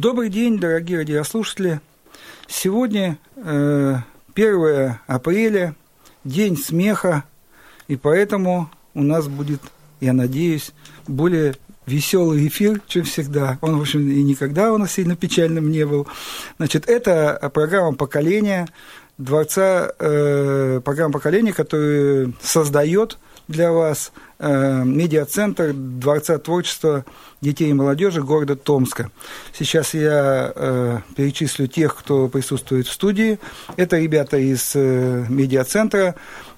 Добрый день, дорогие радиослушатели. Сегодня 1 апреля, день смеха, и поэтому у нас будет, я надеюсь, более веселый эфир, чем всегда. Он, в общем, и никогда у нас сильно печальным не был. Значит, это программа поколения программа поколения, которую создает для вас медиацентр Дворца творчества детей и молодежи города Томска. Сейчас я перечислю тех, кто присутствует в студии. Это ребята из медиацентра.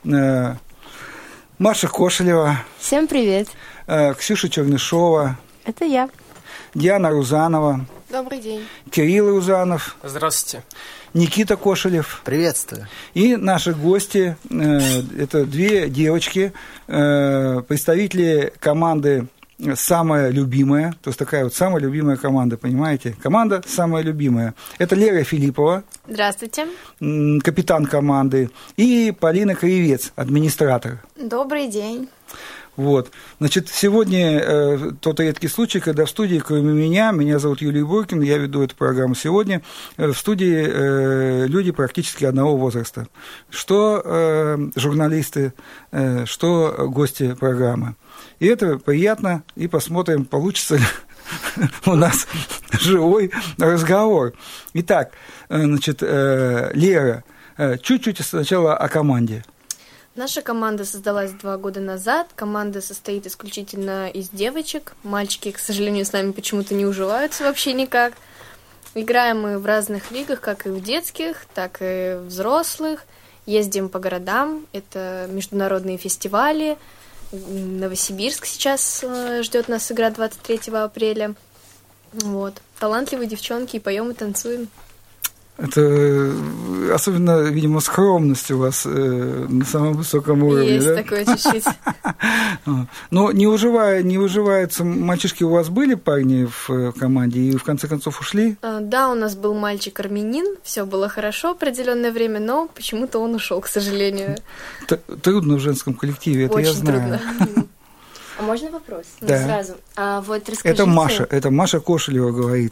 Маша Кошелева. Всем привет. Ксюша Чернышова. Это я. Диана Рузанова. Добрый день. Кирилл Рузанов. Здравствуйте. Никита Кошелев. Приветствую. И наши гости, это две девочки, представители команды «Самая любимая», то есть такая вот самая любимая команда, понимаете? Команда «Самая любимая». Это Лера Филиппова. Здравствуйте. Капитан команды. И Полина Кривец, администратор. Добрый день. Вот. Значит, сегодня тот редкий случай, когда в студии, кроме меня зовут Юлий Буркин, я веду эту программу сегодня, в студии люди практически одного возраста. Что журналисты, что гости программы. И это приятно, и посмотрим, получится ли у нас живой разговор. Итак, значит, Лера, чуть-чуть сначала о команде. Наша команда создалась 2 года назад. Команда состоит исключительно из девочек. Мальчики, к сожалению, с нами почему-то не уживаются вообще никак. Играем мы в разных лигах, как и в детских, так и взрослых. Ездим по городам. Это международные фестивали. Новосибирск сейчас ждет нас игра 23 апреля. Вот. Талантливые девчонки, и поем, и танцуем. Это особенно, видимо, скромность у вас на самом высоком уровне. Есть да? такое чуть-чуть. Но не уживаются, мальчишки у вас были, парни в команде, и в конце концов ушли? Да, у нас был мальчик-армянин, все было хорошо определенное время, но почему-то он ушел, к сожалению. Трудно в женском коллективе, это очень я знаю. Трудно. А можно вопрос? Да. Сразу. Вот расскажите... Это Маша Кошелева говорит.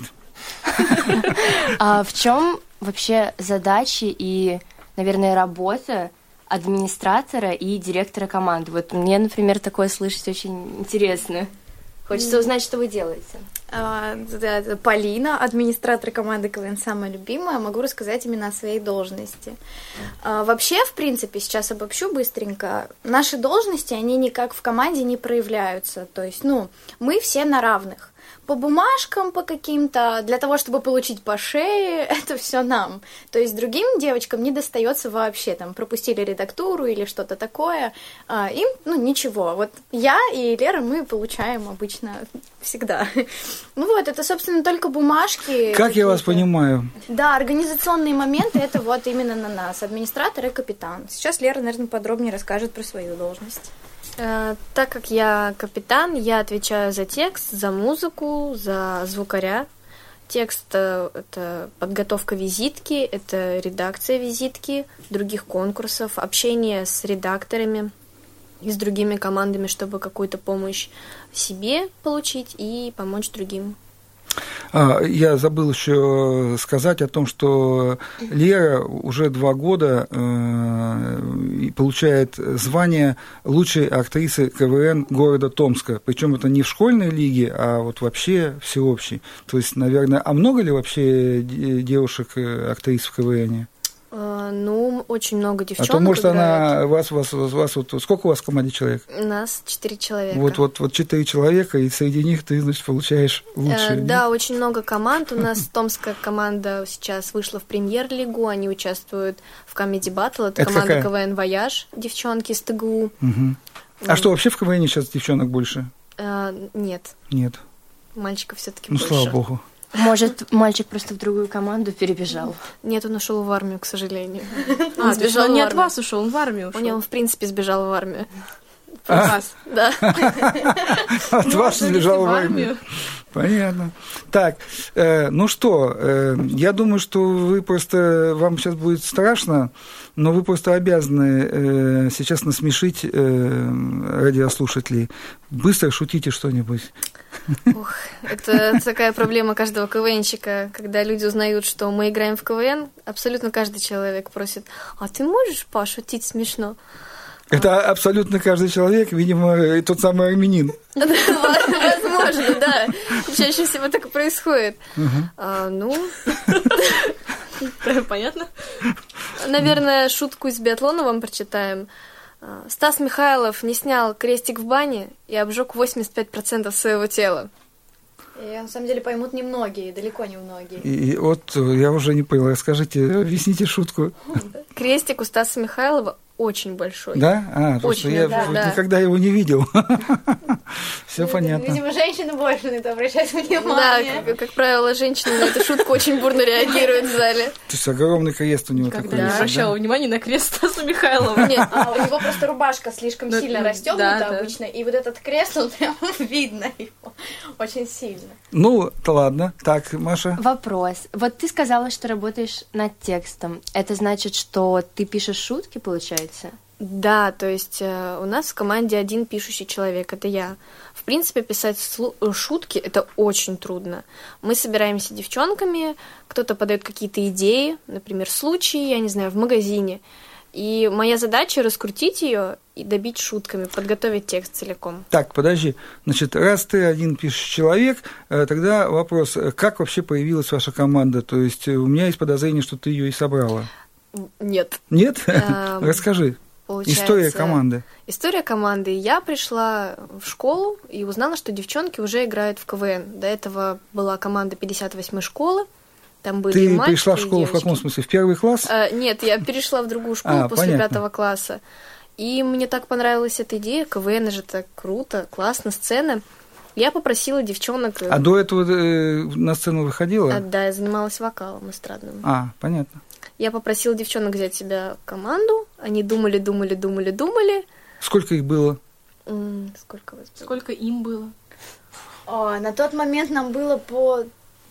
А в чем вообще задачи и, наверное, работа администратора и директора команды? Вот мне, например, такое слышать очень интересно. Хочется узнать, что вы делаете. Полина, администратор команды КВН «Самая любимая». Могу рассказать именно о своей должности. Вообще, в принципе, сейчас обобщу быстренько. Наши должности, они никак в команде не проявляются. То есть, мы все на равных. По бумажкам, по каким-то, для того, чтобы получить по шее, это все нам. То есть другим девочкам не достается вообще, там, пропустили редактуру или что-то такое, им, ничего. Вот я и Лера, мы получаем обычно всегда. Это, собственно, только бумажки. Как я вас понимаю? Да, организационные моменты, это вот именно на нас, администратор и капитан. Сейчас Лера, наверное, подробнее расскажет про свою должность. Так как я капитан, я отвечаю за текст, за музыку, за звукаря. Текст – это подготовка визитки, это редакция визитки, других конкурсов, общение с редакторами и с другими командами, чтобы какую-то помощь себе получить и помочь другим. Я забыл еще сказать о том, что Лера уже 2 года получает звание лучшей актрисы КВН города Томска. Причем это не в школьной лиге, а вот вообще всеобщей. То есть, наверное, а много ли вообще девушек-актрис в КВНе? Очень много девчонок. А то, может, играют. вас сколько у вас в команде человек? У нас 4 человека. Вот 4 человека, и среди них ты, значит, получаешь лучшие. Да, очень много команд. У нас томская команда сейчас вышла в премьер-лигу, они участвуют в Comedy Battle. Это команда какая? КВН «Вояж», девчонки из ТГУ. Угу. А что, вообще в КВН сейчас девчонок больше? Нет. Нет. Мальчиков все-таки больше. Слава богу. Может, мальчик просто в другую команду перебежал? Нет, он ушел в армию, к сожалению. Сбежал не от вас ушел, он в армию ушел. Он, в принципе, сбежал в армию. От вас? Да. От вас сбежал в армию. Понятно. Так, я думаю, что вам сейчас будет страшно, но вы просто обязаны сейчас насмешить радиослушателей. Быстро шутите что-нибудь. Ух, это такая проблема каждого КВНщика, когда люди узнают, что мы играем в КВН, абсолютно каждый человек просит: а ты можешь пошутить смешно? Это абсолютно каждый человек, видимо, тот самый армянин. Возможно, да. Чаще всего так и происходит. Понятно? Наверное, шутку из биатлона вам прочитаем. Стас Михайлов не снял крестик в бане и обжег 85% своего тела. И на самом деле поймут немногие, далеко не многие. И вот я уже не понял. Расскажите, объясните шутку. Крестик у Стаса Михайлова очень большой. Да? Просто я никогда его не видел. Все понятно. Видимо, женщины больше на это обращают внимание. Да, как правило, женщины на эту шутку очень бурно реагируют в зале. То есть огромный крест у него такой. Когда я обращала внимание на крест Стаса Михайлова. Нет, у него просто рубашка слишком сильно расстегнута обычно, и вот этот крест, он прям видно его очень сильно. Ну, ладно. Так, Маша. Вопрос. Вот ты сказала, что работаешь над текстом. Это значит, что ты пишешь шутки, получается? Да, то есть у нас в команде один пишущий человек, это я. В принципе, писать шутки — это очень трудно. Мы собираемся девчонками, кто-то подает какие-то идеи, например, случаи, я не знаю, в магазине. И моя задача — раскрутить ее и добить шутками, подготовить текст целиком. Так, подожди. Значит, раз ты один пишущий человек, тогда вопрос, как вообще появилась ваша команда? То есть у меня есть подозрение, что ты ее и собрала. Нет. Нет? Расскажи. История команды. История команды. Я пришла в школу и узнала, что девчонки уже играют в КВН. До этого была команда 58-й школы. Там были Ты мальчики, пришла в школу девочки. В каком смысле? В первый класс? Нет, я перешла в другую школу после 5 класса. И мне так понравилась эта идея. КВН же так круто, классно, сцена. Я попросила девчонок... А до этого на сцену выходила? Да, я занималась вокалом эстрадным. Понятно. Я попросила девчонок взять себя в команду. Они думали. Сколько их было? Сколько вас было? Сколько им было? На тот момент нам было по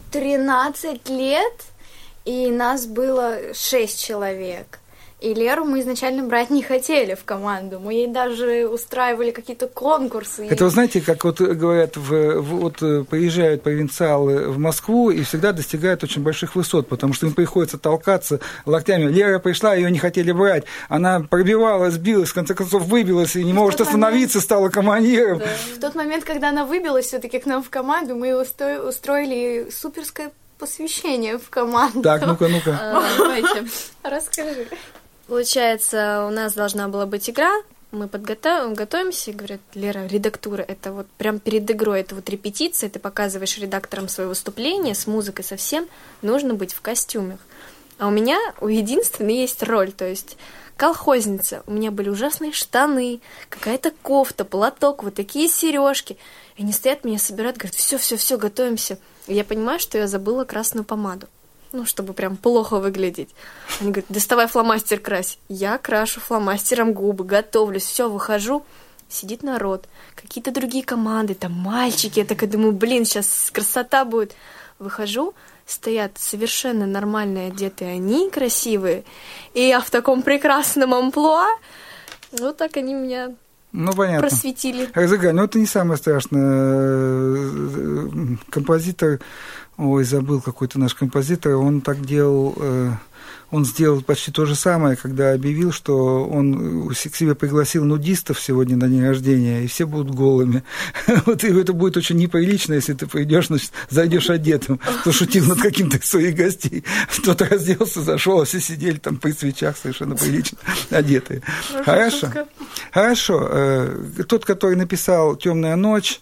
13 лет, и нас было 6 человек. И Леру мы изначально брать не хотели в команду. Мы ей даже устраивали какие-то конкурсы. Это, вы знаете, как вот говорят, вот приезжают провинциалы в Москву и всегда достигают очень больших высот, потому что им приходится толкаться локтями. Лера пришла, ее не хотели брать. Она пробивалась, билась, в конце концов выбилась и не может остановиться, стала командиром. Да. В тот момент, когда она выбилась все-таки к нам в команду, мы устроили суперское посвящение в команду. Так, ну-ка. Давайте. Расскажи. Получается, у нас должна была быть игра, мы готовимся, и говорят: Лера, редактура, это вот прям перед игрой, это вот репетиция, ты показываешь редакторам свое выступление с музыкой совсем, нужно быть в костюмах. А у единственной есть роль, то есть колхозница. У меня были ужасные штаны, какая-то кофта, платок, вот такие сережки. И они стоят, меня собирают, говорят: все, готовимся. И я понимаю, что я забыла красную помаду. Чтобы прям плохо выглядеть. Они говорят: доставай фломастер, крась. Я крашу фломастером губы, готовлюсь, все, выхожу. Сидит народ, какие-то другие команды, там мальчики. Я такая думаю: сейчас красота будет. Выхожу, стоят совершенно нормально одетые они, красивые. И я в таком прекрасном амплуа. Вот так они меня... понятно. Просветили. Разыграли. Это не самое страшное. Композитор, забыл какой-то наш композитор, он так делал, он сделал почти то же самое, когда объявил, что он к себе пригласил нудистов сегодня на день рождения, и все будут голыми. И это будет очень неприлично, если ты придешь, зайдешь одетым, пошутил над каким-то из своих гостей. Кто-то разделся, зашел, а все сидели там при свечах совершенно прилично одетые. Хорошо. Тот, который написал «Темная ночь»,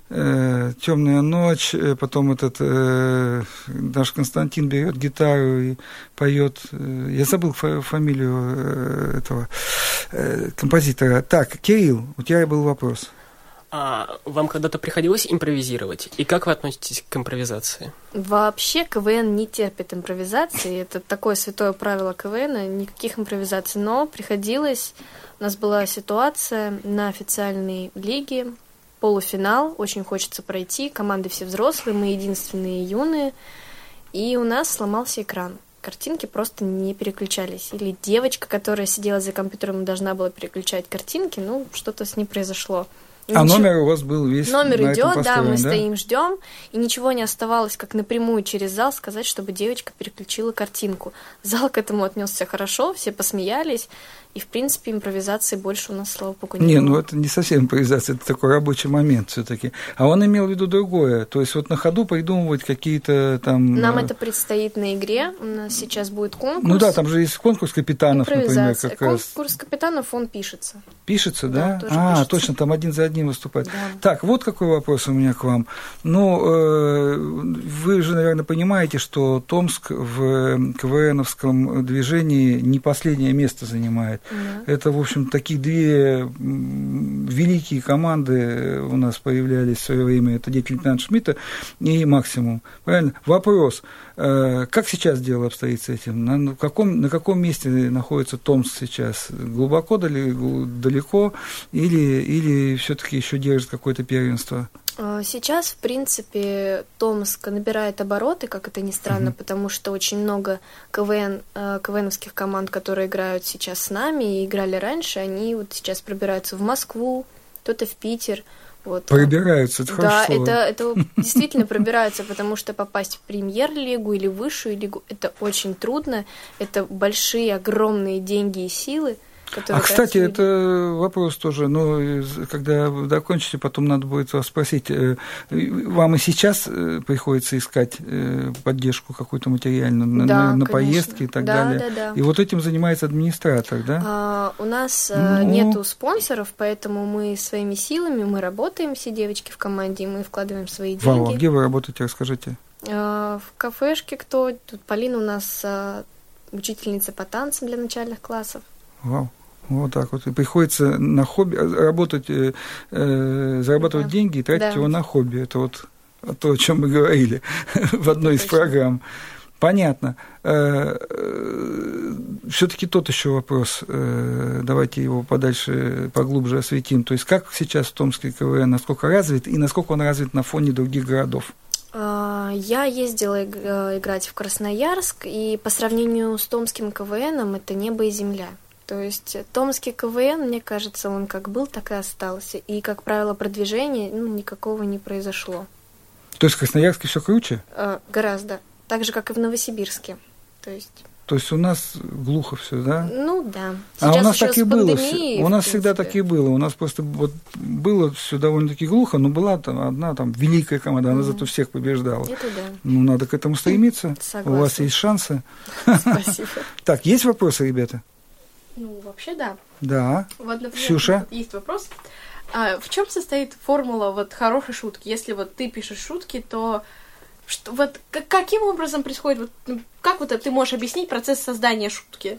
потом наш Константин берет гитару и поет. Я забыл фамилию этого композитора. Так, Кирилл, у тебя был вопрос. Вам когда-то приходилось импровизировать? И как вы относитесь к импровизации? Вообще КВН не терпит импровизации. Это такое святое правило КВН, никаких импровизаций. Но приходилось... У нас была ситуация на официальной лиге, полуфинал, очень хочется пройти, команды все взрослые, мы единственные юные, и у нас сломался экран. Картинки просто не переключались. Или девочка, которая сидела за компьютером, должна была переключать картинки, что-то с ней произошло. А номер у вас был весь Номер на этом идет, да, построен, мы стоим, ждем, и ничего не оставалось, как напрямую через зал сказать, чтобы девочка переключила картинку. Зал к этому отнесся хорошо, все посмеялись, и, в принципе, импровизации больше у нас, слава богу, не было. Ну это не совсем импровизация, это такой рабочий момент все-таки. А он имел в виду другое, то есть вот на ходу придумывать какие-то там... Нам это предстоит на игре, у нас сейчас будет конкурс. Ну да, там же есть конкурс капитанов, например, как раз. Конкурс капитанов, он пишется. Пишется, да? Тоже пишется. Точно, там один за одним выступать. Да. Так, вот какой вопрос у меня к вам. Ну, вы же, наверное, понимаете, что Томск в КВНовском движении не последнее место занимает. Да. Это, в общем, такие две великие команды у нас появлялись в свое время. Это дети лейтенанта Шмидта и Максимум. Правильно? Вопрос. Как сейчас дело обстоит с этим? На каком месте находится Томск сейчас? Глубоко, далеко? Или все-таки еще держит какое-то первенство? Сейчас, в принципе, Томск набирает обороты, как это ни странно, потому что очень много КВНовских команд, которые играют сейчас с нами и играли раньше, они вот сейчас пробираются в Москву, кто-то в Питер. Вот. Пробираются, это хорошо. Да, это действительно пробираются, потому что попасть в премьер-лигу или высшую лигу – это очень трудно, это большие, огромные деньги и силы. Кстати, это вопрос тоже, когда вы закончите, потом надо будет вас спросить, вам и сейчас приходится искать поддержку какую-то материальную на поездки и так далее? Да. И вот этим занимается администратор, да? У нас нету спонсоров, поэтому мы своими силами, мы работаем, все девочки в команде, мы вкладываем свои деньги. Вау, где вы работаете, расскажите? В кафешке тут Полина у нас учительница по танцам для начальных классов. Вау. Вот так вот. И приходится на хобби работать, зарабатывать деньги и тратить его на хобби. Это вот то, о чем мы говорили в одной из программ. Понятно. Все-таки тот еще вопрос. Давайте его подальше, поглубже осветим. То есть как сейчас в Томске КВН, насколько развит и насколько он развит на фоне других городов? Я ездила играть в Красноярск, и по сравнению с томским КВНом это небо и земля. То есть томский КВН, мне кажется, он как был, так и остался. И, как правило, продвижения никакого не произошло. То есть в Красноярске все круче? Гораздо. Так же, как и в Новосибирске. То есть у нас глухо все, да? Ну да. Сейчас у нас так и было. У нас всегда так и было. У нас просто было все довольно-таки глухо, но была там одна великая команда, она зато всех побеждала. Это да. Надо к этому стремиться. Согласна. У вас есть шансы. Спасибо. Так, есть вопросы, ребята? Вообще, да. Да. Вот, например, Ксюша? есть вопрос. В чем состоит формула хорошей шутки? Если ты пишешь шутки, то каким образом происходит, как ты можешь объяснить процесс создания шутки?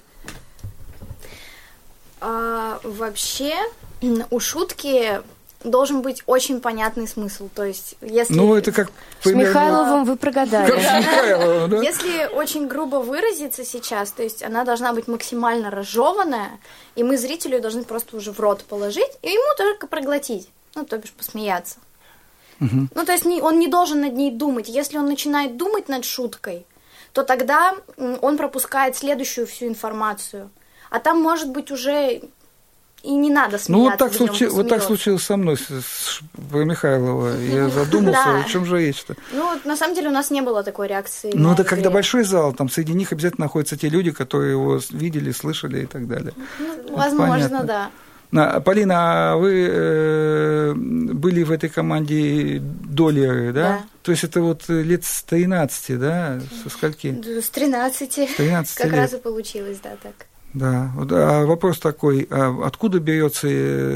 Вообще, у шутки должен быть очень понятный смысл. То есть, если... это как... С Михайловым вы прогадали. Как с Михайловым, да? Если очень грубо выразиться сейчас, то есть она должна быть максимально разжеванная, и мы зрителю должны просто уже в рот положить, и ему только проглотить, то бишь посмеяться. Угу. То есть он не должен над ней думать. Если он начинает думать над шуткой, то тогда он пропускает следующую всю информацию. А там, может быть, уже... И не надо смеяться. Вот так случилось со мной, про Михайлова. Я задумался, о чем же речь-то. На самом деле у нас не было такой реакции. Это когда большой зал, там среди них обязательно находятся те люди, которые его видели, слышали и так далее. Возможно, да. Полина, а вы были в этой команде долеры, да? Да. То есть это лет с 13, да? Со скольки? С 13. 13 как лет. раз и получилось, да, так. Да, вопрос такой, откуда берется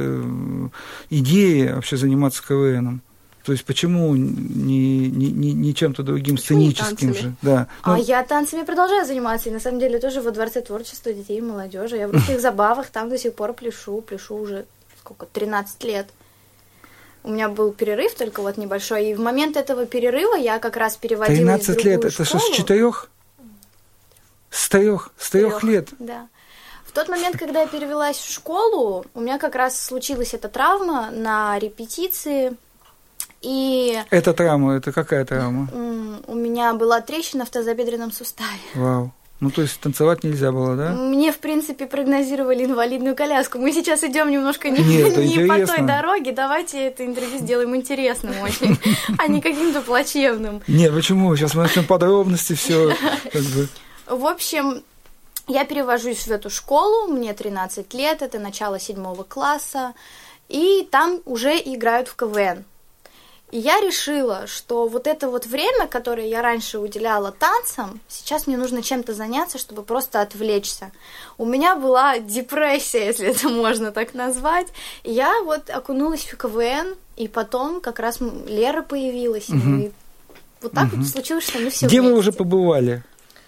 идея вообще заниматься КВНом? То есть почему не чем-то другим сценическим же? Да. Я танцами продолжаю заниматься, и на самом деле тоже во Дворце творчества детей и молодежи. Я в русских забавах там до сих пор пляшу уже 13 лет. У меня был перерыв только небольшой, и в момент этого перерыва я как раз переводила из другую 13 лет, это школу. что, с 4? С 3 лет? Да. В тот момент, когда я перевелась в школу, у меня как раз случилась эта травма на репетиции. И эта травма, это какая травма? У меня была трещина в тазобедренном суставе. Вау. Ну, то есть танцевать нельзя было, да? Мне, в принципе, прогнозировали инвалидную коляску. Мы сейчас идем немножко не по той дороге. Давайте это интервью сделаем интересным очень, а не каким-то плачевным. Нет, почему? Сейчас мы начнем подробности, все как бы. В общем, я перевожусь в эту школу, мне 13 лет, это начало 7 класса, и там уже играют в КВН. И я решила, что вот это вот время, которое я раньше уделяла танцам, сейчас мне нужно чем-то заняться, чтобы просто отвлечься. У меня была депрессия, если это можно так назвать. И я вот окунулась в КВН, и потом как раз Лера появилась. И вот так вот случилось, что мы все Где вместе. вы уже побывали?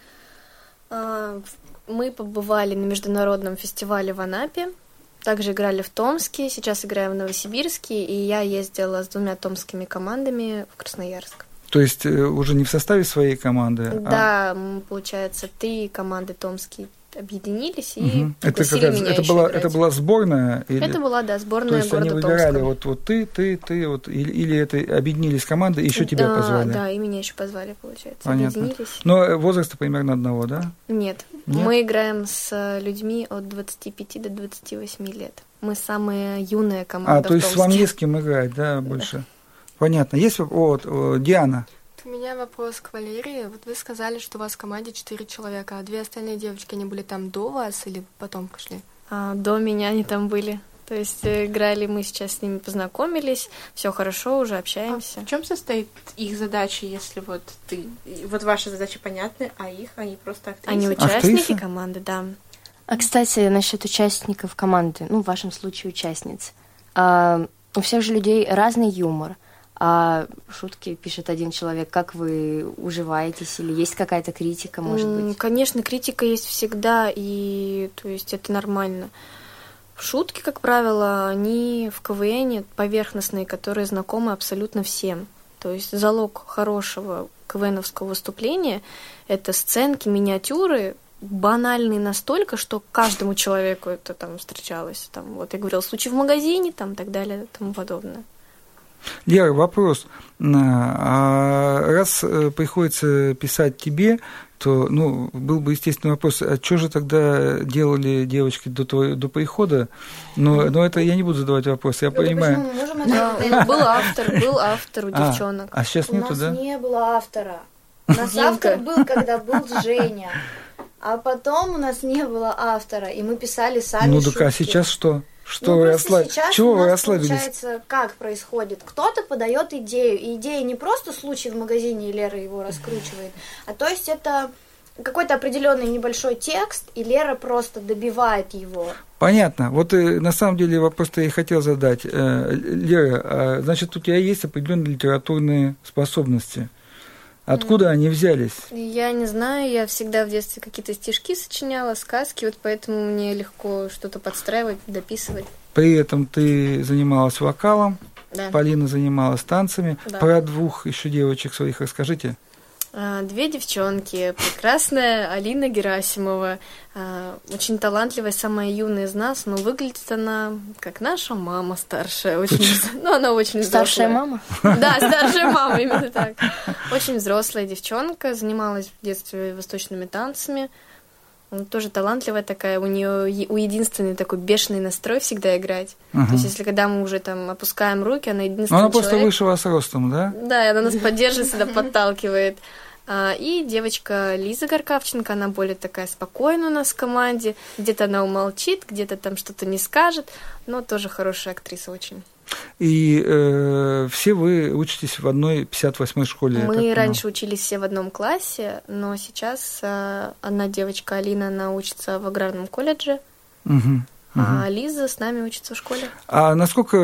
Мы побывали на международном фестивале в Анапе. Также играли в Томске, сейчас играем в Новосибирске, и я ездила с 2 томскими командами в Красноярск. То есть уже не в составе своей команды? Да, получается, 3 команды томские объединились и пригласили меня это еще была, играть. это была сборная? Или... Это была, да, сборная То есть города они выбирали Томска. вот ты, вот, или это объединились команды, и еще тебя позвали? Да, и меня еще позвали, получается. Понятно. Объединились. Но возраста примерно одного, да? Нет, мы играем с людьми от 25 до 28 лет. Мы самая юная команда то в есть Томске. вам не с кем играть, да, больше? Понятно. Есть Диана? У меня вопрос к Валерии. Вот вы сказали, что у вас в команде 4 человека, а 2 остальные девочки, они были там до вас или потом пришли? До меня они там были. То есть играли, мы сейчас с ними познакомились, все хорошо, уже общаемся. В чем состоит их задача, если вот ваши задачи понятны, а их они просто актрисы? Они участники Актрисы? команды, да. А, кстати, насчет участников команды, в вашем случае участниц. У всех же людей разный юмор. А шутки пишет один человек. Как вы уживаетесь? Или есть какая-то критика, может быть? Конечно, критика есть всегда, и то есть это нормально. Шутки, как правило, они в КВН поверхностные, которые знакомы абсолютно всем. То есть залог хорошего КВНовского выступления – это сценки, миниатюры, банальные настолько, что каждому человеку это там встречалось. Там, вот я говорила, случай в магазине, там, и так далее, и тому подобное. Лера, вопрос. Раз приходится писать тебе, то, был бы естественный вопрос, а что же тогда делали девочки до прихода? Но это я не буду задавать вопрос, я понимаю. Был автор у девчонок. А сейчас нету, да? У нас не было автора. У нас автор был, когда был Женя. А потом у нас не было автора, и мы писали сами шутки. А сейчас что? Чего вы расслабились? Получается, как происходит? Кто-то подает идею, и идея не просто случай в магазине, и Лера его раскручивает, а то есть это какой-то определенный небольшой текст, и Лера просто добивает его. Понятно. Вот на самом деле вопрос-то я и хотел задать. Лера, значит, у тебя есть определенные литературные способности. Откуда они взялись? Я не знаю, я всегда в детстве какие-то стишки сочиняла, сказки, вот поэтому мне легко что-то подстраивать, дописывать. При этом ты занималась вокалом, Да. Полина занималась танцами. Да. Про 2 еще девочек своих расскажите. 2 девчонки. Прекрасная Алина Герасимова, очень талантливая, самая юная из нас, но выглядит она как наша мама старшая. Она очень взрослая. Старшая мама? Да, старшая мама, именно так. Очень взрослая девчонка, занималась в детстве восточными танцами. Она тоже талантливая такая, у единственный такой бешеный настрой всегда играть. То есть, если когда мы уже там опускаем руки, она единственный Она человек. просто выше вас ростом, да? Да, и она нас поддерживает, всегда подталкивает. И девочка Лиза Горкавченко, она более такая спокойная у нас в команде. Где-то она умолчит, где-то там что-то не скажет, но тоже хорошая актриса очень. И все вы учитесь в одной 58-й школе? Мы раньше учились все в одном классе, но сейчас одна девочка, Алина, она учится в аграрном колледже, а Лиза с нами учится в школе. А насколько,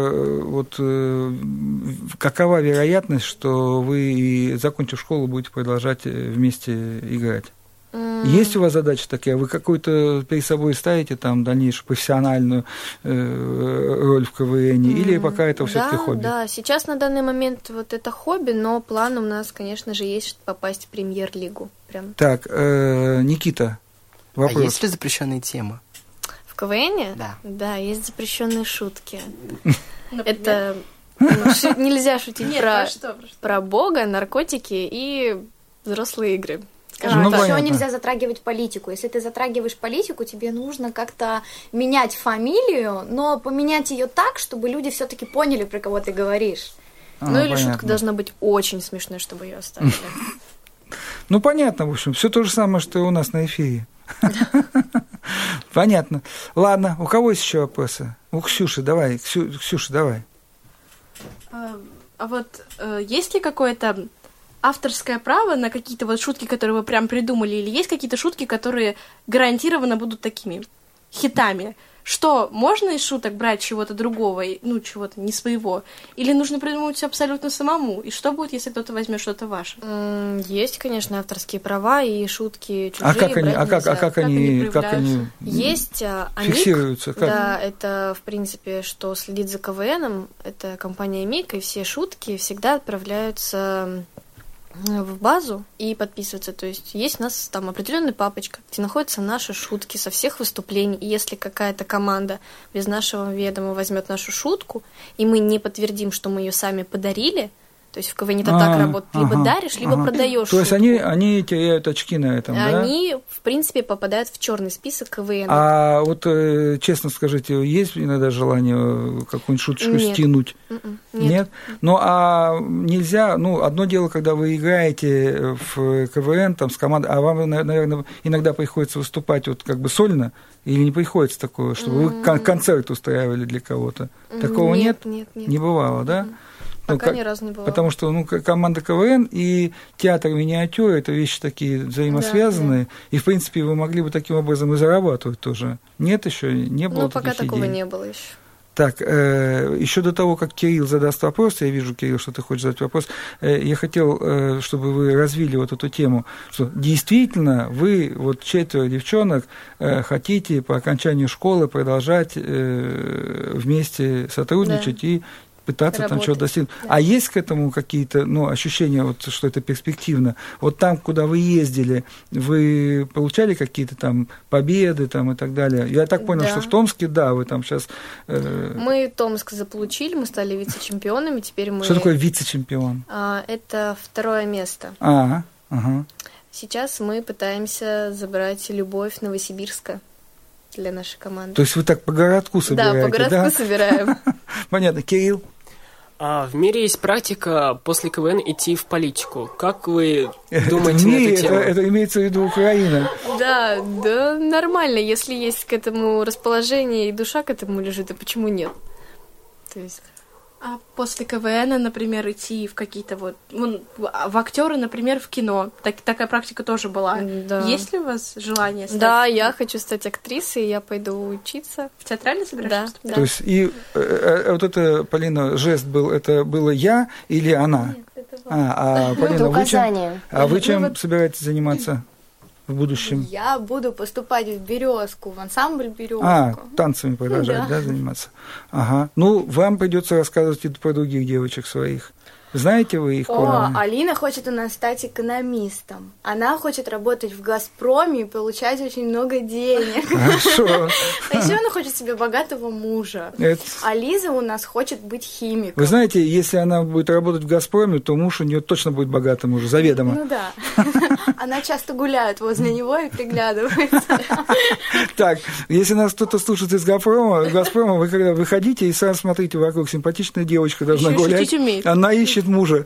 какова вероятность, что вы, закончив школу, будете продолжать вместе играть? Есть у вас задача такая? Вы какую-то перед собой ставите там дальнейшую профессиональную роль в КВН, или пока это все-таки хобби? Да, сейчас на данный момент вот это хобби, но план у нас, конечно же, есть попасть в премьер-лигу. Прям. Так, Никита, вопрос. А есть ли запрещенные темы? В КВН? Да. Да, есть запрещенные шутки. Это нельзя шутить про Бога, наркотики и взрослые игры. Еще нельзя затрагивать политику. Если ты затрагиваешь политику, тебе нужно как-то менять фамилию, но поменять ее так, чтобы люди все-таки поняли, про кого ты говоришь. Или шутка должна быть очень смешной, чтобы ее оставили. Ну, понятно, в общем, все то же самое, что и у нас на эфире. Понятно. Ладно, у кого есть еще вопросы? У Ксюши, давай. Ксюша, давай. А вот есть ли какое-то авторское право на какие-то вот шутки, которые вы прям придумали, или есть какие-то шутки, которые гарантированно будут такими хитами? Что, можно из шуток брать чего-то другого, чего-то не своего? Или нужно придумывать все абсолютно самому? И что будет, если кто-то возьмет что-то ваше? Есть, конечно, авторские права и шутки чужие. Как они есть, фиксируются? Да, это, в принципе, что следит за КВНом, это компания МИК, и все шутки всегда отправляются в базу и подписываться. То есть есть у нас там определенная папочка, где находятся наши шутки со всех выступлений. И если какая-то команда без нашего ведома возьмет нашу шутку, и мы не подтвердим, что мы ее сами подарили, то есть в КВН это так работает, либо даришь, либо продаешь. То есть они теряют очки на этом, да? Они, в принципе, попадают в черный список КВН. А вот честно скажите, есть иногда желание какую-нибудь шуточку стянуть? Нет? Ну, а нельзя, одно дело, когда вы играете в КВН там, с командой, а вам, наверное, иногда приходится выступать вот как бы сольно, или не приходится такое, чтобы вы концерт устраивали для кого-то? Такого нет? Нет. Не бывало, да? Пока ни разу не бывало. Потому что команда КВН и театр миниатюры – это вещи такие взаимосвязанные, и, в принципе, вы могли бы таким образом и зарабатывать тоже. Нет еще? Не было пока таких такого идей? не было еще. Так, еще до того, как Кирилл задаст вопрос, я вижу, Кирилл, что ты хочешь задать вопрос, я хотел, чтобы вы развили вот эту тему, что действительно вы, вот 4 девчонок, хотите по окончанию школы продолжать вместе сотрудничать и пытаться там чего-то достигнуть. Да. А есть к этому какие-то ощущения, вот, что это перспективно? Вот там, куда вы ездили, вы получали какие-то там победы там, и так далее? Я так понял, что в Томске, да, вы там сейчас... Мы Томск заполучили, мы стали вице-чемпионами, теперь мы... Что такое вице-чемпион? Это 2 место. Сейчас мы пытаемся забрать Любовь Новосибирска для нашей команды. То есть вы так по городку собираете, да? По городку собираем. Понятно. Кирилл? В мире есть практика после КВН идти в политику. Как вы думаете на эту тему? Это имеется в виду Украина. Да, нормально. Если есть к этому расположение и душа к этому лежит, а почему нет? То есть... А после КВН, например, идти в какие-то в актеры, например, в кино. Такая практика тоже была. Да. Есть ли у вас желание стать? Да, я хочу стать актрисой, я пойду учиться. В театральной собираешься? Да. То есть и вот это, Полина, жест был, это было я или она? Нет, это было. Полина, это указание. Вы чем собираетесь заниматься в будущем? Я буду поступать в «Березку», в ансамбль «Березку». Танцами продолжать, да, заниматься? Ага. Вам придется рассказывать и про других девочек своих. Знаете вы их? Алина хочет у нас стать экономистом. Она хочет работать в «Газпроме» и получать очень много денег. Хорошо. А еще она хочет себе богатого мужа. А Лиза у нас хочет быть химиком. Вы знаете, если она будет работать в «Газпроме», то муж у нее точно будет богатым уже, заведомо. Ну да. Она часто гуляет возле него и приглядывается. Так, если нас кто-то слушает из «Газпрома», вы когда выходите и сразу смотрите вокруг, симпатичная девочка должна гулять. Она ищет мужа.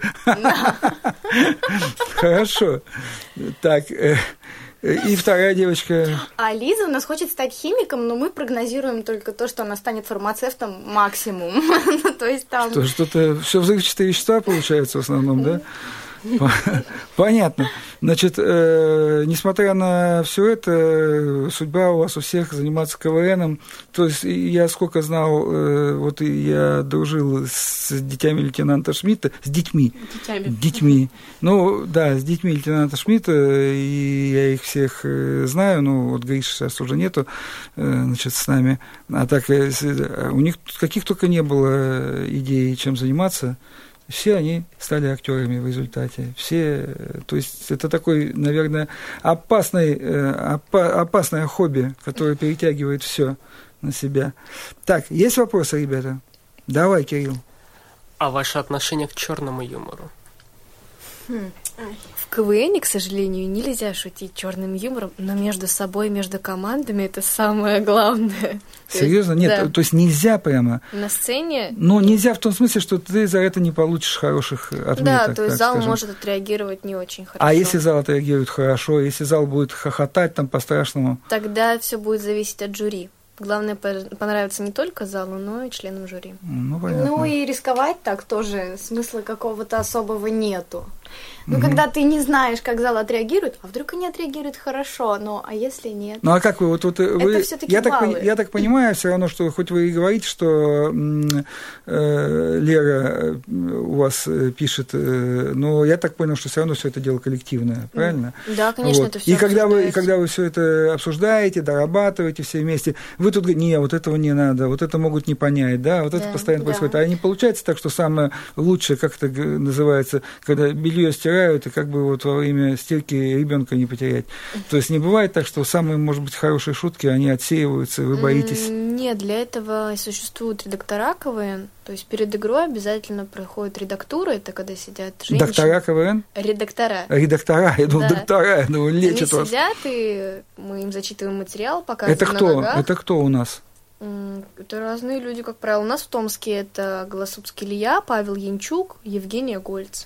Хорошо. Так, и вторая девочка. А Лиза у нас хочет стать химиком, но мы прогнозируем только то, что она станет фармацевтом максимум. То есть там... Что-то все взрывчатые вещества получается в основном, да? Понятно. Значит, несмотря на все это, судьба у вас у всех заниматься КВНом. То есть я сколько знал, вот я дружил с детьми лейтенанта Шмидта, с детьми. Детьми. Ну, да, с детьми лейтенанта Шмидта, и я их всех знаю, вот Гриша сейчас уже нету, значит, с нами. А так, у них каких только не было идей, чем заниматься. Все они стали актерами в результате. Все, то есть это такой, наверное, опасное хобби, которое перетягивает все на себя. Так, есть вопросы, ребята? Давай, Кирилл. А ваше отношение к черному юмору? В КВН, к сожалению, нельзя шутить черным юмором, но между собой, между командами это самое главное. Серьезно? Нет, да. то есть нельзя прямо. На сцене. Но нельзя в том смысле, что ты за это не получишь хороших отметок. Да, то есть зал скажем. может отреагировать не очень хорошо. А если зал отреагирует хорошо, если зал будет хохотать там по-страшному? Тогда все будет зависеть от жюри. Главное, понравится не только залу, но и членам жюри. Ну, понятно. Ну и рисковать так тоже смысла какого-то особого нету. Ну, когда ты не знаешь, как зал отреагирует, а вдруг они отреагируют хорошо, а если нет? Ну, а как вы, вы... Это всё-таки баллы. Я так понимаю, все равно, что хоть вы и говорите, что Лера у вас пишет, но я так понял, что все равно все это дело коллективное, правильно? Да, конечно, это все и когда вы все это обсуждаете, дорабатываете все вместе, вы тут говорите, вот этого не надо, вот это могут не понять, да, вот это постоянно происходит. А не получается так, что самое лучшее, как это называется, когда белье стирают, и как бы вот во время стирки ребенка не потерять. То есть не бывает так, что самые, может быть, хорошие шутки, они отсеиваются, вы боитесь? Нет, для этого существуют редактора КВН. То есть перед игрой обязательно проходит редактура, это когда сидят женщины. Доктора КВН? Редактора. Редактора, я думал, доктора, я думал, лечат вас. Они сидят, и мы им зачитываем материал, показываем это кто? на ногах. Это кто у нас? Это разные люди, как правило. У нас в Томске это Голосубский Илья, Павел Янчук, Евгения Гольц.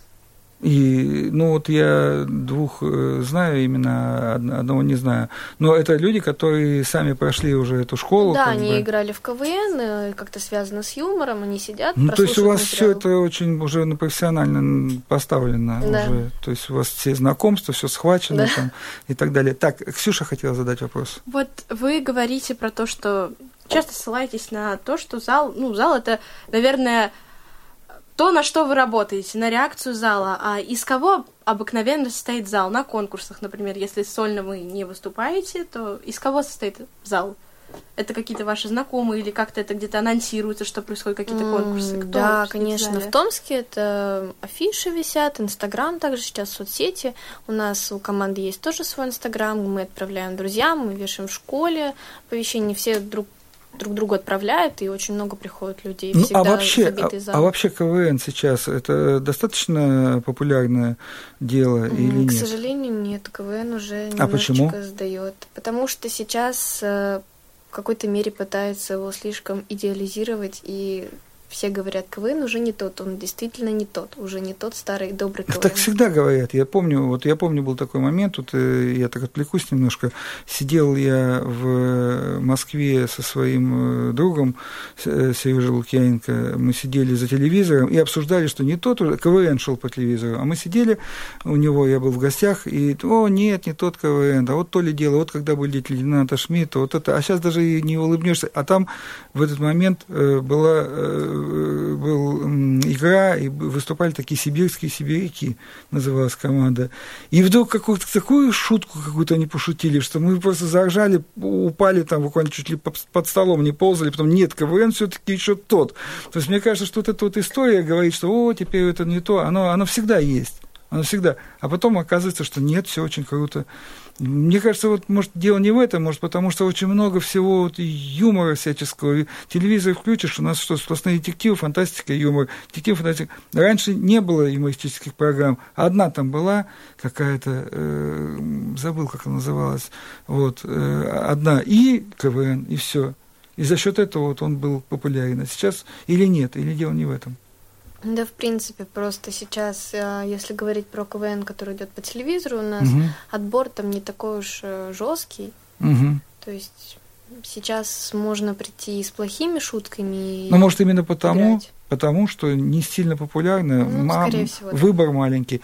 И, я двух знаю именно, одного не знаю. Но это люди, которые сами прошли уже эту школу. Да, они играли в КВН, как-то связано с юмором, они сидят, то есть у вас все материал. это очень уже профессионально поставлено. Да. Уже. То есть у вас все знакомства, все схвачено там, и так далее. Так, Ксюша хотела задать вопрос. Вот вы говорите про то, что часто ссылаетесь на то, что зал это, наверное, то, на что вы работаете, на реакцию зала. А из кого обыкновенно состоит зал? На конкурсах, например, если сольно вы не выступаете, то из кого состоит зал? Это какие-то ваши знакомые или как-то это где-то анонсируется, что происходят какие-то конкурсы? Кто да, конечно. В Томске это афиши висят, Инстаграм также сейчас, соцсети. У нас у команды есть тоже свой Инстаграм, мы отправляем друзьям, мы вешаем в школе оповещения, все друг другу отправляют, и очень много приходит людей, всегда забитый зал. А вообще КВН сейчас это достаточно популярное дело или нет? К сожалению, нет. КВН уже немножечко сдаёт. Потому что сейчас в какой-то мере пытаются его слишком идеализировать, и все говорят, КВН уже не тот, он действительно не тот, уже не тот старый добрый КВН. Так всегда говорят. Я помню, был такой момент, я так отвлекусь немножко. Сидел я в Москве со своим другом Сережей Лукьяненко, мы сидели за телевизором и обсуждали, что не тот уже, КВН шел по телевизору, а мы сидели, у него я был в гостях, и, нет, не тот КВН, а вот то ли дело, вот когда были дети лейтенанта Шмидта, вот это, а сейчас даже и не улыбнешься, а там в этот момент была игра, и выступали такие сибирские сибиряки, называлась команда. И вдруг какую-то такую шутку какую-то они пошутили, что мы просто заржали, упали там буквально чуть ли под столом, не ползали, потом нет, КВН все-таки еще тот. То есть мне кажется, что вот эта вот история говорит, что теперь это не то, оно всегда есть. Оно всегда. А потом оказывается, что нет, все очень круто. Мне кажется, может, дело не в этом, может, потому что очень много всего юмора всяческого. Телевизор включишь, у нас что, сплошные детективы, фантастика, юмор. Детектив, фантастика. Раньше не было юмористических программ. Одна там была какая-то, забыл, как она называлась, одна, и КВН, и все. И за счет этого он был популярен. А сейчас или нет, или дело не в этом. Да, в принципе, просто сейчас, если говорить про КВН, который идет по телевизору, у нас отбор там не такой уж жесткий. То есть сейчас можно прийти с плохими шутками. Но может именно потому что не сильно популярно, скорее всего, выбор маленький.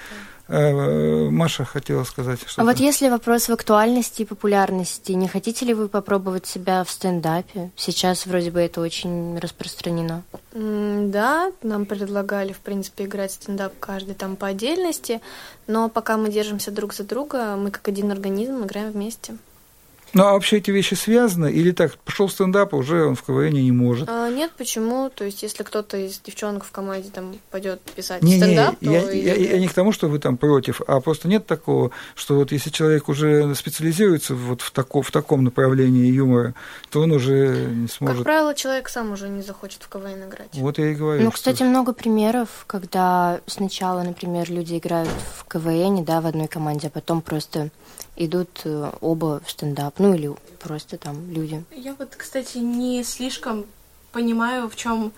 Маша хотела сказать что-то. А вот если вопрос в актуальности и популярности, не хотите ли вы попробовать себя в стендапе? Сейчас вроде бы это очень распространено. Да, нам предлагали, в принципе, играть в стендап каждый там по отдельности, но пока мы держимся друг за друга, мы как один организм играем вместе. Ну, а вообще эти вещи связаны? Или так, пошел стендап, уже он в КВН не может? Нет, почему? То есть, если кто-то из девчонок в команде там пойдет писать Не, стендап, то... я не к тому, что вы там против, а просто нет такого, что вот если человек уже специализируется вот в таком направлении юмора, то он уже не сможет... Как правило, человек сам уже не захочет в КВН играть. Вот я и говорю. Ну, кстати, много примеров, когда сначала, например, люди играют в КВН, да, в одной команде, а потом просто идут оба в стендап, ну или просто там люди. Я вот, кстати, не слишком понимаю, в чем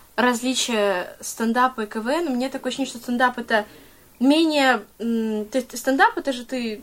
различие стендапа и КВН. Мне такое ощущение, что стендап это менее... То есть стендап это же ты...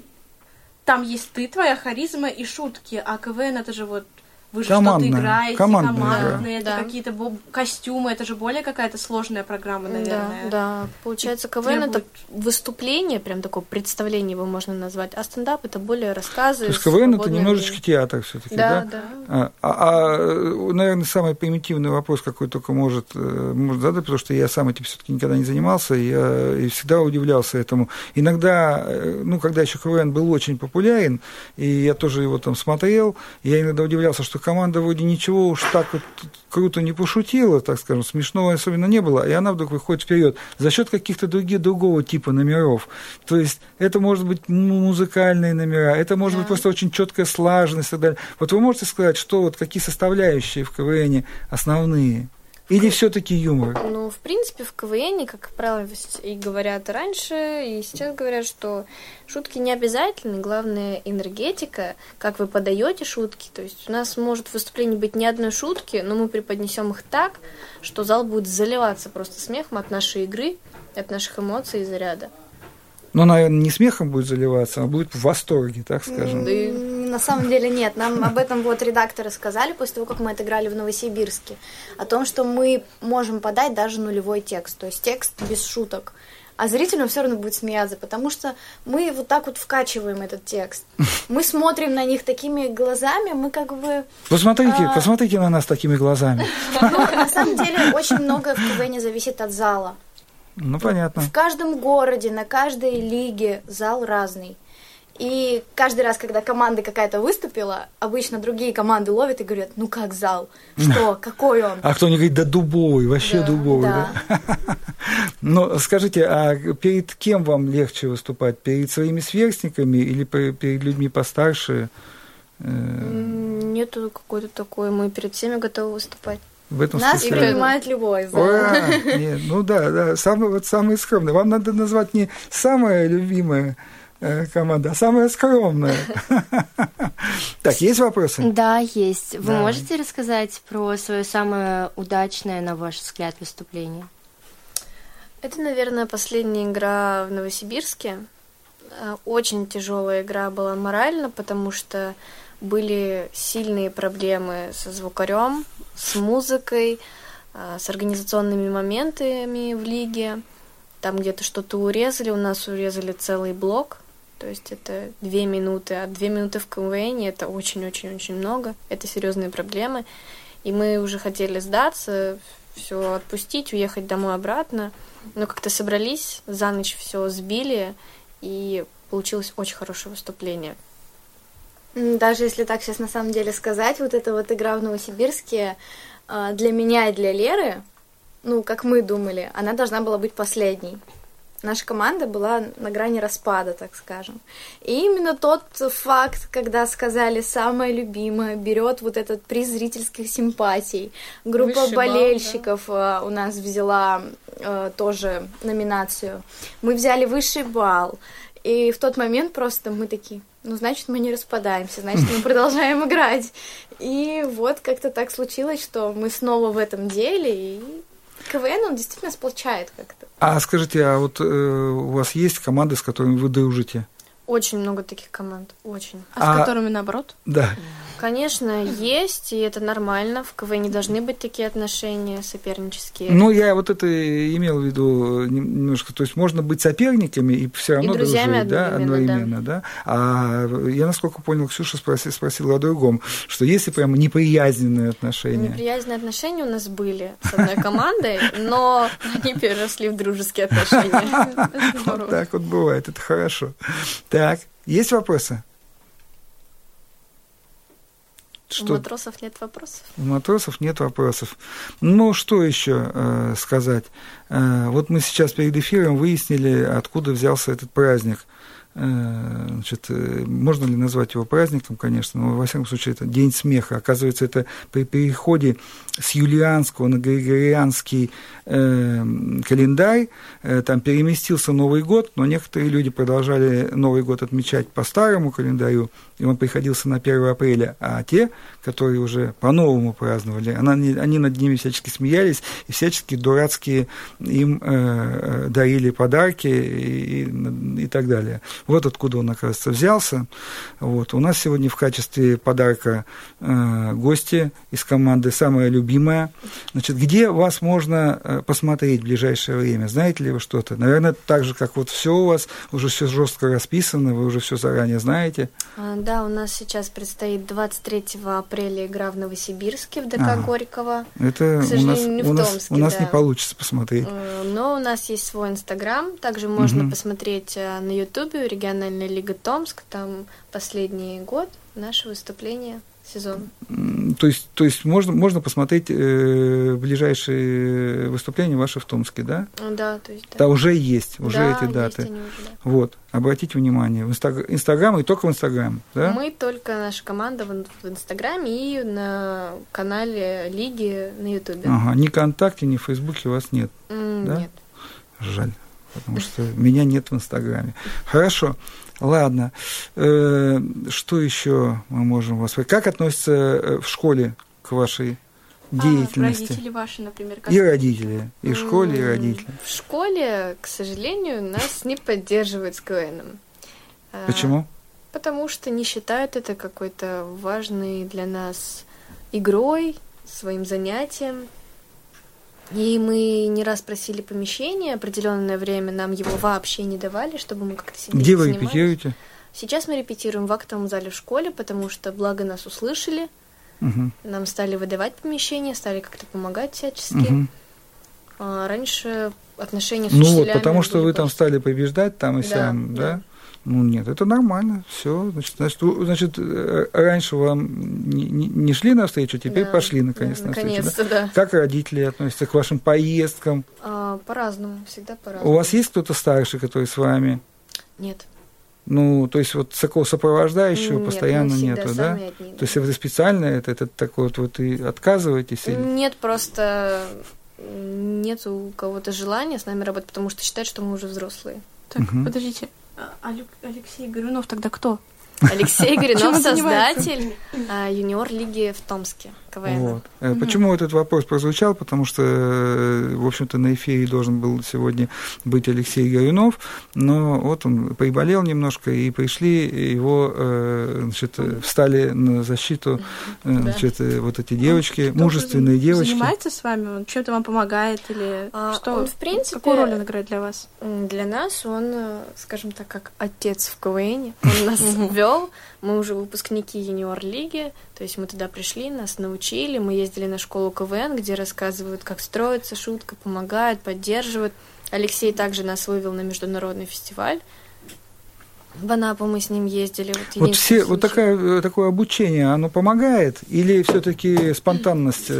Там есть ты, твоя харизма и шутки, а КВН это же вот... Вы же что-то играете, командные, это какие-то костюмы, это же более какая-то сложная программа, наверное. Да. Получается, КВН это выступление, прям такое представление его можно назвать, а стендап это более рассказы. То есть КВН это немножечко театр все-таки, да? Да. Наверное, самый примитивный вопрос, какой только может задать, потому что я сам этим все-таки никогда не занимался, и всегда удивлялся этому. Иногда, когда еще КВН был очень популярен, и я тоже его там смотрел, я иногда удивлялся, что команда вроде ничего уж так вот круто не пошутила, так скажем, смешного особенно не было, и она вдруг выходит вперед за счет каких-то другого типа номеров. То есть это может быть музыкальные номера, это может быть просто очень четкая слаженность и так далее. Вот вы можете сказать, что вот какие составляющие в КВН основные? Или все-таки юмор? Ну, в принципе, в КВН, как правило, и говорят раньше, и сейчас говорят, что шутки не обязательны, главное энергетика, как вы подаете шутки. То есть у нас может в выступлении быть ни одной шутки, но мы преподнесем их так, что зал будет заливаться просто смехом от нашей игры, от наших эмоций и заряда. Ну, наверное, не смехом будет заливаться, а будет в восторге, так скажем. На самом деле нет. Нам об этом вот редакторы сказали после того, как мы отыграли в Новосибирске. О том, что мы можем подать даже нулевой текст. То есть текст без шуток. А зритель все равно будет смеяться, потому что мы вот так вот вкачиваем этот текст. Мы смотрим на них такими глазами, мы как бы... Посмотрите на нас такими глазами. На самом деле очень многое в КВН зависит от зала. Ну, понятно. В каждом городе, на каждой лиге зал разный. И каждый раз, когда команда какая-то выступила, обычно другие команды ловят и говорят, ну как зал? Что? Какой он? А кто-нибудь говорит, да дубовый, вообще дубовый. Да. Но скажите, а перед кем вам легче выступать? Перед своими сверстниками или перед людьми постарше? Нету какой-то такой, мы перед всеми готовы выступать. В этом Нас смысле... принимает любой зал. Да, самый скромный. Вам надо назвать не самая любимая команда, а самая скромная. Так, есть вопросы? Да, есть. Вы можете рассказать про свое самое удачное, на ваш взгляд, выступление? Это, наверное, последняя игра в Новосибирске. Очень тяжелая игра была морально, потому что были сильные проблемы со звукарем, с музыкой, с организационными моментами в лиге. Там где-то что-то урезали, у нас урезали целый блок. То есть это 2 минуты, а 2 минуты в КВН это очень-очень-очень много. Это серьезные проблемы. И мы уже хотели сдаться, все отпустить, уехать домой обратно. Но как-то собрались, за ночь все сбили, и получилось очень хорошее выступление. Даже если так сейчас на самом деле сказать, вот эта вот игра в Новосибирске для меня и для Леры, как мы думали, она должна была быть последней. Наша команда была на грани распада, так скажем. И именно тот факт, когда сказали «самое любимое», берет вот этот приз зрительских симпатий. Группа высший болельщиков балл, у нас взяла тоже номинацию. Мы взяли высший балл. И в тот момент просто мы такие, значит, мы не распадаемся, значит, мы продолжаем играть. И вот как-то так случилось, что мы снова в этом деле, и КВН, он действительно сплочает как-то. А скажите, а вот у вас есть команды, с которыми вы дружите? Очень много таких команд, очень. А с которыми наоборот? Да. Конечно, есть, и это нормально. В КВН не должны быть такие отношения сопернические. Я вот это имел в виду немножко. То есть можно быть соперниками и все равно дружить, одновременно, да? А я, насколько понял, Ксюша спросила о другом, что если прямо неприязненные отношения. Неприязненные отношения у нас были с одной командой, но они переросли в дружеские отношения. Вот так вот бывает, это хорошо. Так, есть вопросы? У матросов нет вопросов. У матросов нет вопросов. Ну, что еще сказать? Вот мы сейчас перед эфиром выяснили, откуда взялся этот праздник. Значит, можно ли назвать его праздником, конечно, но, во всяком случае, это День смеха. Оказывается, это при переходе с юлианского на григорианский календарь, там переместился Новый год, но некоторые люди продолжали Новый год отмечать по старому календарю, и он приходился на 1 апреля, а те, которые уже по-новому праздновали, они над ними всячески смеялись, и всячески дурацкие им дарили подарки и так далее. Вот откуда он, оказывается, взялся. Вот. У нас сегодня в качестве подарка гости из команды «Самая любимая». Значит, где вас можно посмотреть в ближайшее время? Знаете ли вы что-то? Наверное, так же, как вот все у вас, уже все жестко расписано, вы уже все заранее знаете. Да, у нас сейчас предстоит 23 апреля игра в Новосибирске в ДК Горького. Это к сожалению, не в Томске. У нас не получится посмотреть. Но у нас есть свой Инстаграм, также можно посмотреть на Ютубе «Региональная лига Томск», там последний год наше выступление, сезон. То есть можно посмотреть ближайшие выступления ваши в Томске, да? Да, то есть, да. Да, уже есть, уже да, эти даты. Есть они уже, да. Вот, обратите внимание, в Инстаграм и только в Инстаграм, да? Мы только, наша команда в Инстаграме и на канале Лиги на Ютубе. Ага, ни ВКонтакте, ни в Фейсбуке у вас нет, да? Нет. Жаль, потому что меня нет в Инстаграме. Хорошо. Ладно, что еще мы можем вас... Как относятся в школе к вашей деятельности? Родители ваши, например. Как... И родители, и в школе, и родители. В школе, к сожалению, нас не поддерживают с КВНом. Почему? Потому что не считают это какой-то важной для нас игрой, своим занятием. И мы не раз просили помещение, определенное время нам его вообще не давали, чтобы мы как-то сидели. Где вы репетируете? Сейчас мы репетируем в актовом зале в школе, потому что, благо, нас услышали, нам стали выдавать помещение, стали как-то помогать всячески. А раньше отношения с учителями... Ну вот, потому что вы там больше. Стали побеждать, там и сям, да? Ну нет, это нормально, все. Значит, раньше вам не шли навстречу, теперь пошли наконец навстречу. Да? Как родители относятся к вашим поездкам? По-разному, всегда по-разному. У вас есть кто-то старший, который с вами? Нет. Ну, то есть вот такого сопровождающего нет, постоянно нету, да? Одни, То есть вы специально это такой вот и отказываетесь? Или? Нет, просто нет у кого-то желания с нами работать, потому что считают, что мы уже взрослые. Так, подождите. Алексей Горюнов тогда кто? Алексей Горюнов, создатель юниор-лиги в Томске, КВН. Вот. Почему этот вопрос прозвучал? Потому что, в общем-то, на эфире должен был сегодня быть Алексей Горюнов, но вот он приболел немножко, и пришли его, значит, встали на защиту, значит, вот эти девочки, мужественные девочки. Занимается с вами? Он чем-то вам помогает? Или что? Он, в принципе, какую роль он играет для вас? Для нас он, скажем так, как отец в КВН. Он нас вел. Мы уже выпускники юниор-лиги, то есть мы туда пришли, нас научили, мы ездили на школу КВН, где рассказывают, как строится шутка, помогают, поддерживают. Алексей также нас вывел на международный фестиваль. В Анапу мы с ним ездили. Вот такое обучение, оно помогает? Или все-таки спонтанность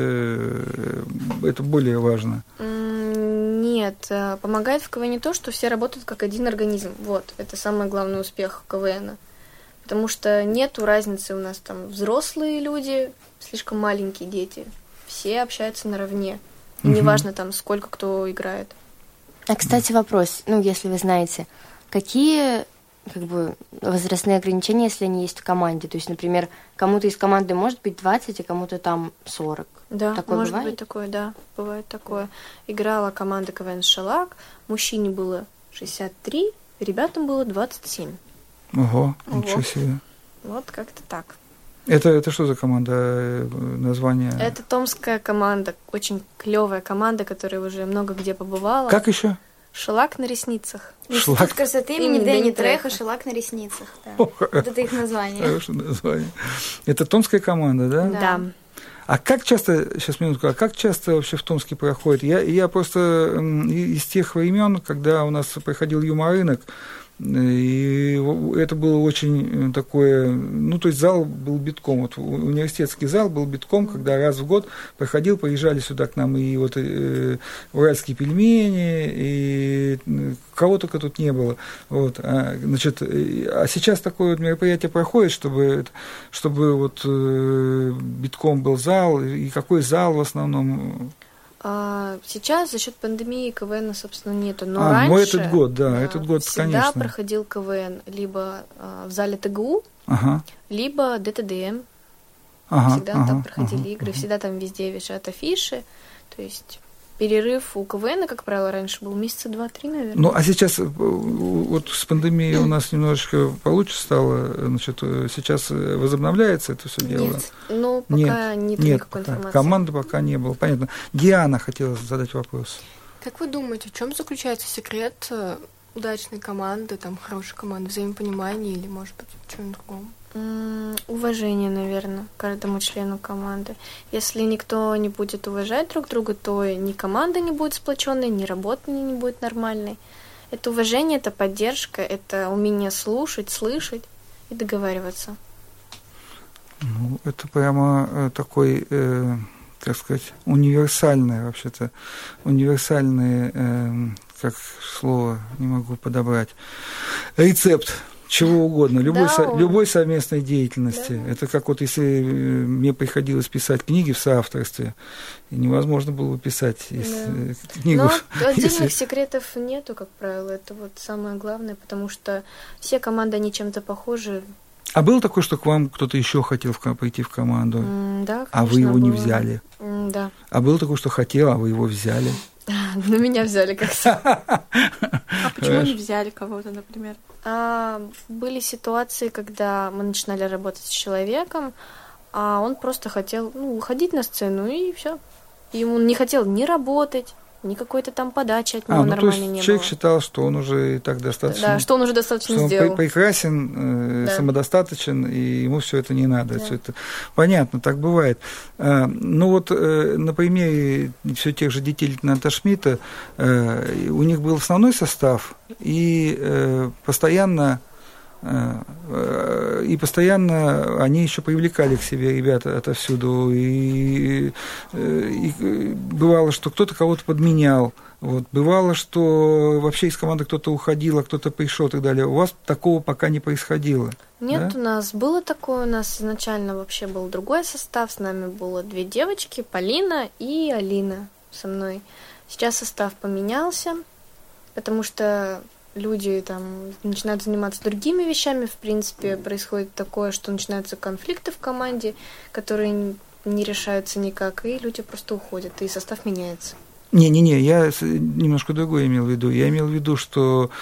это более важно? Нет, помогает в КВН то, что все работают как один организм. Вот, это самый главный успех КВНа. Потому что нету разницы, у нас там взрослые люди, слишком маленькие дети. Все общаются наравне. И неважно там, сколько кто играет. А, кстати, вопрос, если вы знаете, какие возрастные ограничения, если они есть в команде? То есть, например, кому-то из команды может быть 20, а кому-то там 40. Да, такое может бывает? быть такое, да, бывает такое. Играла команда КВН «Шалак», мужчине было 63, ребятам было 27. Ого, ничего себе. Вот как-то так. Это что за команда, название? Это томская команда, очень клевая команда, которая уже много где побывала. Как еще? «Шелак на ресницах». Институт красоты имени Дэнни Треха, «Шелак на ресницах». Да. Вот это их название. Хорошее название. Это томская команда, да? Да. А как часто, сейчас минутку, вообще в Томске проходит? Я просто из тех времен, когда у нас проходил юморынок, И это было очень такое, ну, то есть зал был битком, вот университетский зал был битком, когда раз в год проходил, приезжали сюда к нам и вот уральские пельмени, и кого только тут не было. Вот. Значит, а сейчас такое вот мероприятие проходит, чтобы вот битком был зал, и какой зал в основном? Сейчас за счет пандемии КВН, собственно, нету. Но раньше... Ну, этот год, да, этот год, всегда конечно. проходил КВН либо в зале ТГУ, либо ДТДМ. Всегда там проходили игры, всегда там везде висят афиши. То есть перерыв у КВН, как правило, раньше был месяца 2-3, наверное. Ну, а сейчас вот с пандемией у нас немножечко получше стало, значит, сейчас возобновляется это все дело? Нет, ну, пока нет никакой информации. Команды пока не было, понятно. Диана хотела задать вопрос. Как вы думаете, в чем заключается секрет удачной команды, там, хорошей команды, взаимопонимания или, может быть, в чем-нибудь другом? Уважение, наверное, каждому члену команды. Если никто не будет уважать друг друга, то ни команда не будет сплоченной, ни работа не будет нормальной. Это уважение, это поддержка, это умение слушать, слышать и договариваться. Ну, это прямо такой, как сказать, универсальное, вообще-то, универсальное, как слово не могу подобрать, рецепт. Чего угодно, любой совместной деятельности. Да. Это как вот если мне приходилось писать книги в соавторстве, и невозможно было писать книгу. Но отдельных секретов нету, как правило, это вот самое главное, потому что все команды, они чем-то похожи. А было такое, что к вам кто-то еще хотел прийти в команду, да, конечно, а вы его не взяли? Да. А было такое, что хотел, а вы его взяли? На меня взяли как-то. А почему не взяли кого-то, например? Были ситуации, когда мы начинали работать с человеком, а он просто хотел выходить на сцену, и все. Ему не хотел ни работать, ни какой-то там подачи от него нормально не было. То есть человек считал, что он уже и так достаточно... Да, что он уже достаточно что сделал. Он прекрасен, самодостаточен, и ему все это не надо. Да. Все это... Понятно, так бывает. Ну вот на примере все тех же детей лейтенанта Шмидта, у них был основной состав, и постоянно они еще привлекали к себе ребят отовсюду, и бывало, что кто-то кого-то подменял, вот, бывало, что вообще из команды кто-то уходил, а кто-то пришел и так далее. У вас такого пока не происходило? Нет, да? У нас было такое, у нас изначально вообще был другой состав, с нами было 2 девочки, Полина и Алина со мной. Сейчас состав поменялся, потому что люди там начинают заниматься другими вещами, в принципе, происходит такое, что начинаются конфликты в команде, которые не решаются никак, и люди просто уходят, и состав меняется. Не-не-не, я немножко другое имел в виду. Я имел в виду, что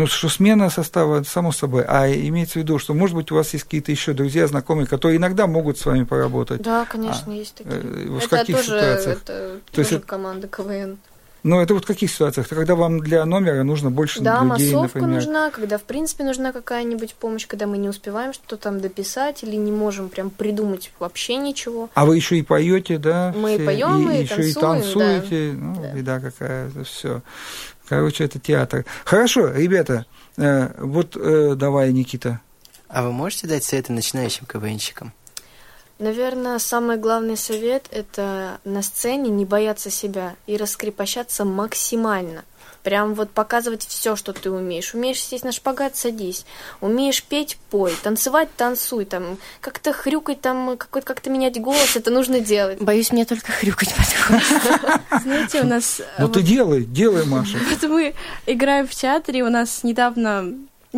смена состава, само собой, а имеется в виду, что, может быть, у вас есть какие-то еще друзья, знакомые, которые иногда могут с вами поработать. Да, конечно, есть такие. В каких ситуациях? Это тоже команда КВН. Но это вот в каких ситуациях? Это когда вам для номера нужно больше людей, например? Да, массовка нужна, когда, в принципе, нужна какая-нибудь помощь, когда мы не успеваем что-то там дописать или не можем прям придумать вообще ничего. А вы еще и поете, да? Мы и поем, и еще танцуем, и танцуете. Да. Ну, беда какая-то, все. Короче, это театр. Хорошо, ребята, вот давай, Никита. А вы можете дать советы начинающим КВНщикам? Наверное, самый главный совет – это на сцене не бояться себя и раскрепощаться максимально. Прям вот показывать все, что ты умеешь. Умеешь сесть на шпагат – садись. Умеешь петь – пой. Танцевать – танцуй. Там, как-то хрюкать, там, как-то менять голос – это нужно делать. Боюсь, мне только хрюкать подходит. Знаете, у нас... Ну ты делай, Маша. Вот мы играем в театре, у нас недавно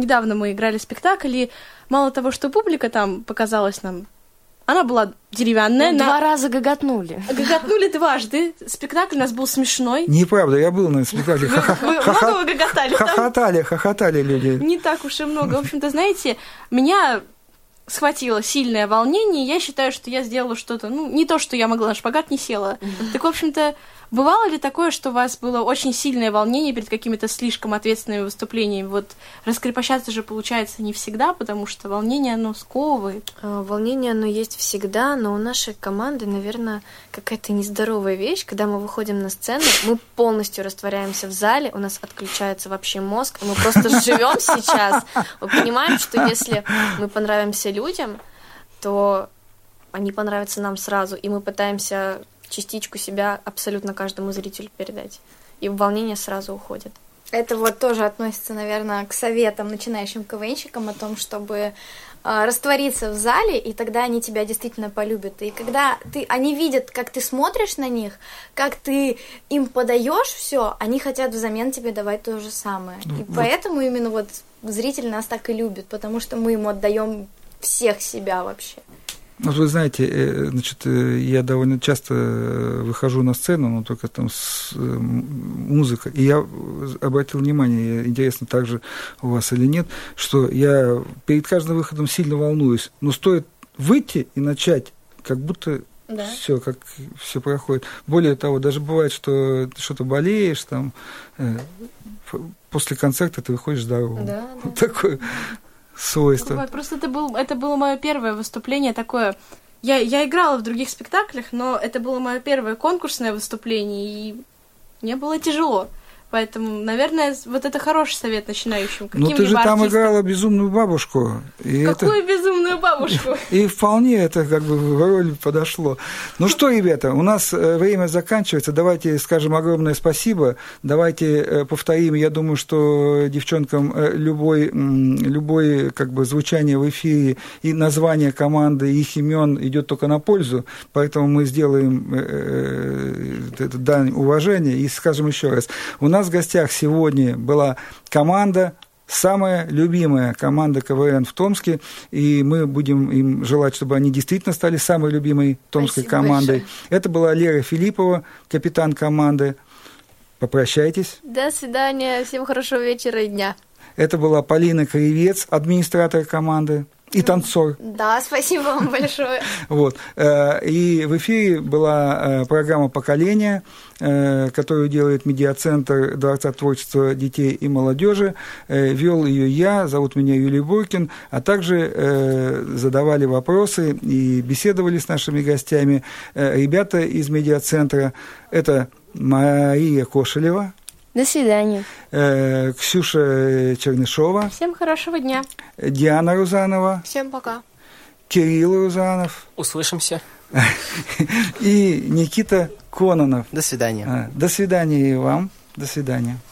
мы играли спектакль, и мало того, что публика там показалась нам, она была деревянная. 2 раза гоготнули. Гоготнули дважды. Спектакль у нас был смешной. Неправда, я был на спектакле. Много вы гоготали. Хохотали люди. Не так уж и много. В общем-то, знаете, меня схватило сильное волнение, и я считаю, что я сделала что-то, не то, что я могла, на шпагат не села. Так, в общем-то, бывало ли такое, что у вас было очень сильное волнение перед какими-то слишком ответственными выступлениями? Вот раскрепощаться же получается не всегда, потому что волнение, оно сковывает. Волнение, оно есть всегда, но у нашей команды, наверное, какая-то нездоровая вещь. Когда мы выходим на сцену, мы полностью растворяемся в зале, у нас отключается вообще мозг, и мы просто живем сейчас. Мы понимаем, что если мы понравимся людям, то они понравятся нам сразу, и мы пытаемся частичку себя абсолютно каждому зрителю передать. И волнение сразу уходит. Это вот тоже относится, наверное, к советам начинающим КВНщикам о том, чтобы раствориться в зале, и тогда они тебя действительно полюбят. И когда они видят, как ты смотришь на них, как ты им подаешь все, они хотят взамен тебе давать то же самое. И поэтому именно вот зритель нас так и любит, потому что мы ему отдаем всех себя вообще. Вот вы знаете, значит, я довольно часто выхожу на сцену, но только там с музыкой, и я обратил внимание, интересно, так же у вас или нет, что я перед каждым выходом сильно волнуюсь, но стоит выйти и начать, как будто все, как все проходит. Более того, даже бывает, что ты что-то болеешь, там, после концерта ты выходишь здоровым. Да. Вот такое свойство. Просто это было мое первое выступление такое. Я играла в других спектаклях, но это было мое первое конкурсное выступление, и мне было тяжело. Поэтому, наверное, вот это хороший совет начинающим. Ну, ты же там играла безумную бабушку. Какую безумную бабушку? И вполне это как бы в роль подошло. Ну что, ребята, у нас время заканчивается. Давайте скажем огромное спасибо. Давайте повторим. Я думаю, что девчонкам любое как бы звучание в эфире и название команды, их имен идет только на пользу. Поэтому мы сделаем дань уважения и скажем еще раз. У нас в гостях сегодня была команда, самая любимая команда КВН в Томске, и мы будем им желать, чтобы они действительно стали самой любимой томской командой. Большое. Это была Лера Филиппова, капитан команды. Попрощайтесь. До свидания, всем хорошего вечера и дня. Это была Полина Кривец, администратор команды и танцор. Да, спасибо вам большое. Вот. И в эфире была программа «Поколение», которую делает медиацентр Дворца творчества детей и молодежи. Вел ее я, зовут меня Юлий Буркин, а также задавали вопросы и беседовали с нашими гостями ребята из медиацентра. Это Мария Кошелева. До свидания. Ксюша Чернышова. Всем хорошего дня. Диана Рузанова. Всем пока. Кирилл Рузанов. Услышимся. И Никита Кононов. До свидания. До свидания и вам. До свидания.